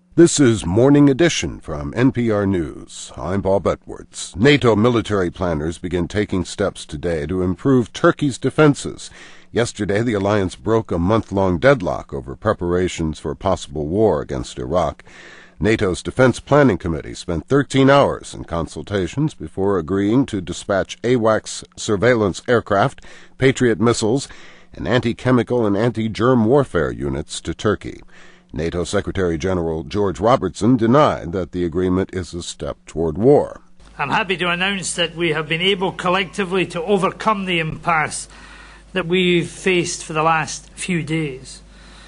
This is Morning Edition from NPR News. I'm Bob Edwards. NATO military planners begin taking steps today to improve Turkey's defenses. Yesterday, the alliance broke a month-long deadlock over preparations for a possible war against Iraq. NATO's Defense Planning Committee spent 13 hours in consultations before agreeing to dispatch AWACS surveillance aircraft, Patriot missiles, and anti-chemical and anti-germ warfare units to Turkey. NATO Secretary General George Robertson denied that the agreement is a step toward war. I'm happy to announce that we have been able collectively to overcome the impasse that we've faced for the last few days.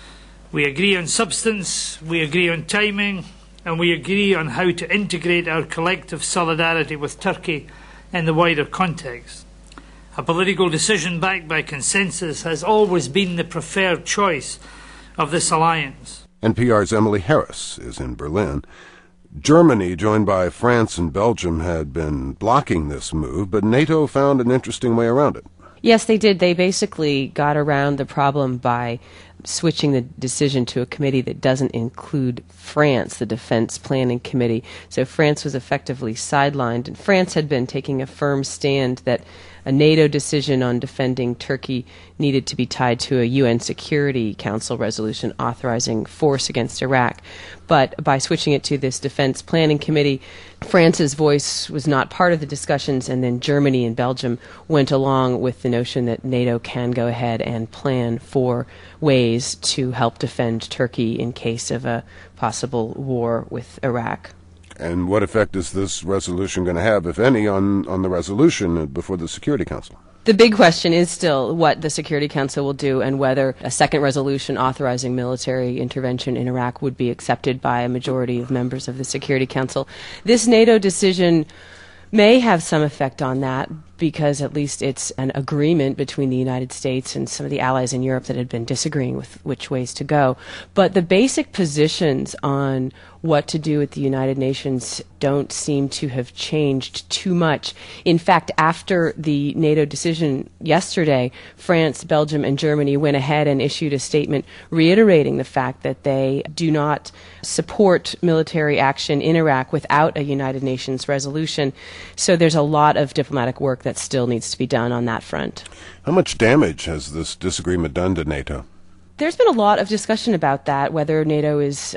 We agree on substance, we agree on timing, and we agree on how to integrate our collective solidarity with Turkey in the wider context. A political decision backed by consensus has always been the preferred choice of this alliance. NPR's Emily Harris is in Berlin. Germany, joined by France and Belgium, had been blocking this move, but NATO found an interesting way around it. Yes, they did. They basically got around the problem by switching the decision to a committee that doesn't include France, the Defense Planning Committee. So France was effectively sidelined, and France had been taking a firm stand that a NATO decision on defending Turkey needed to be tied to a UN Security Council resolution authorizing force against Iraq. But by switching it to this Defense Planning Committee, France's voice was not part of the discussions, and then Germany and Belgium went along with the notion that NATO can go ahead and plan for ways to help defend Turkey in case of a possible war with Iraq. And what effect is this resolution going to have, if any, on the resolution before the Security Council? The big question is still what the Security Council will do and whether a second resolution authorizing military intervention in Iraq would be accepted by a majority of members of the Security Council. This NATO decision may have some effect on that because at least it's an agreement between the United States and some of the allies in Europe that had been disagreeing with which ways to go. But the basic positions on what to do with the United Nations don't seem to have changed too much. In fact, after the NATO decision yesterday, France, Belgium, and Germany went ahead and issued a statement reiterating the fact that they do not support military action in Iraq without a United Nations resolution. So there's a lot of diplomatic work that still needs to be done on that front. How much damage has this disagreement done to NATO? There's been a lot of discussion about that, whether NATO is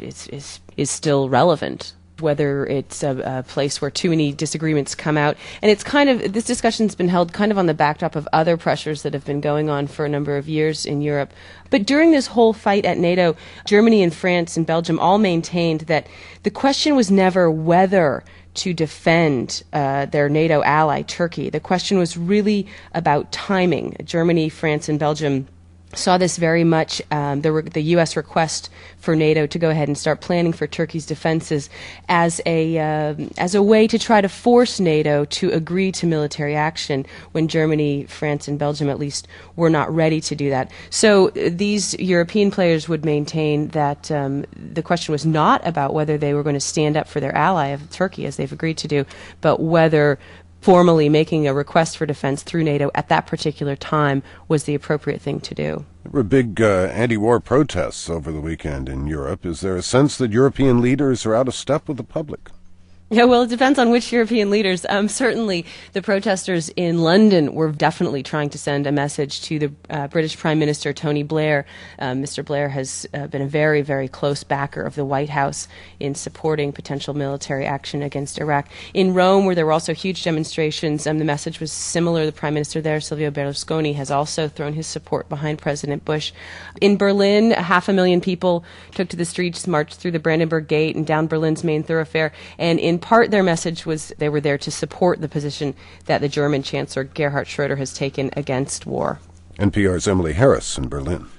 still relevant, whether it's a place where too many disagreements come out. And it's kind of, this discussion's been held kind of on the backdrop of other pressures that have been going on for a number of years in Europe. But during this whole fight at NATO, Germany and France and Belgium all maintained that the question was never whether to defend their NATO ally, Turkey. The question was really about timing. Germany, France, and Belgium saw this very much, the U.S. request for NATO to go ahead and start planning for Turkey's defenses as a way to try to force NATO to agree to military action when Germany, France, and Belgium at least were not ready to do that. So these European players would maintain that the question was not about whether they were going to stand up for their ally of Turkey, as they've agreed to do, but whether formally making a request for defense through NATO at that particular time was the appropriate thing to do. There were big anti-war protests over the weekend in Europe. Is there a sense that European leaders are out of step with the public? Yeah, well, it depends on which European leaders. Certainly, the protesters in London were definitely trying to send a message to the British Prime Minister, Tony Blair. Mr. Blair has been a very, very close backer of the White House in supporting potential military action against Iraq. In Rome, where there were also huge demonstrations, the message was similar. The Prime Minister there, Silvio Berlusconi, has also thrown his support behind President Bush. In Berlin, 500,000 people took to the streets, marched through the Brandenburg Gate and down Berlin's main thoroughfare, and in part, their message was they were there to support the position that the German Chancellor Gerhard Schroeder has taken against war. NPR's Emily Harris in Berlin.